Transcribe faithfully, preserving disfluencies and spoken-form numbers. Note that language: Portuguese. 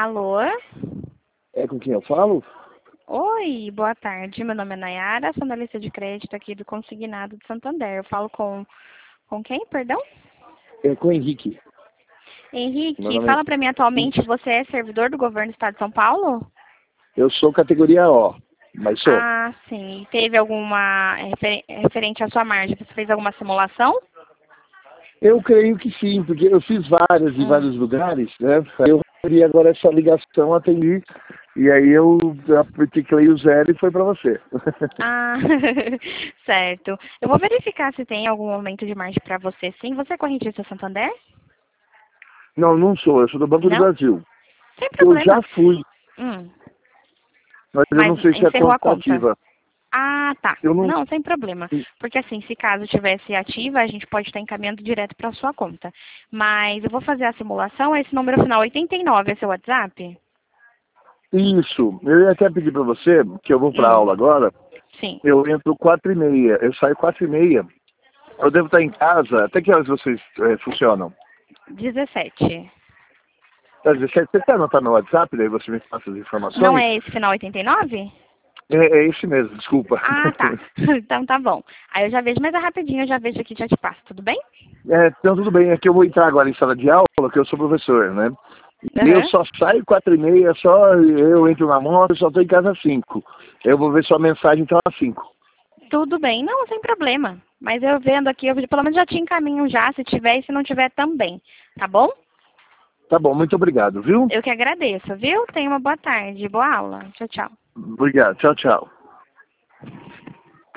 Alô? É com quem eu falo? Oi, boa tarde. Meu nome é Nayara, sou analista de crédito aqui do Consignado de Santander. Eu falo com, com quem, perdão? É com o Henrique. Meu Henrique, nome fala para mim é... atualmente, você é servidor do governo do estado de São Paulo? Eu sou categoria O, mas sou. Ah, sim. Teve alguma refer- referente à sua margem? Você fez alguma simulação? Eu creio que sim, porque eu fiz várias em Hum. vários lugares, né? Eu queria agora essa ligação, atendi, e aí eu teclei o zero e foi para você. Ah, certo. Eu vou verificar se tem algum aumento de margem para você, sim. Você é correntista Santander? Não, não sou, eu sou do Banco do Não? Brasil. Sem Eu já problema. fui, Hum. mas eu Mas não sei se a encerrou conta a está conta. ativa. Ah, tá. Eu não... Não, sem problema. Porque assim, se caso tivesse ativa, a gente pode estar encaminhando direto para a sua conta. Mas eu vou fazer a simulação, esse número final oitenta e nove é seu WhatsApp? Isso, eu ia até pedir para você, que eu vou para Hum, aula agora, sim. eu entro quatro e meia, eu saio quatro e meia. Eu devo estar em casa, até que horas vocês eh, funcionam? dezessete. Às dezessete, você quer anotar meu WhatsApp, daí você me passa as Não informações? é esse final oitenta e nove? É, é esse mesmo, desculpa. Ah, tá. Então tá bom. Aí eu já vejo, mas é rapidinho, eu já vejo aqui e já te passo, tudo bem? É, então tudo bem, é que eu vou entrar agora em sala de aula, que eu sou professor, né? E eu Aham. só saio quatro e meia, só eu entro na moto, só estou em casa às cinco. Eu vou ver sua mensagem então às cinco. Tudo bem, não, sem problema. Mas eu vendo aqui, eu pelo menos já te encaminho já, se tiver e se não tiver também, tá bom? Tá bom, muito obrigado, viu? Eu que agradeço, viu? Tenha uma boa tarde, boa aula. Tchau, tchau. Obrigado, tchau, tchau.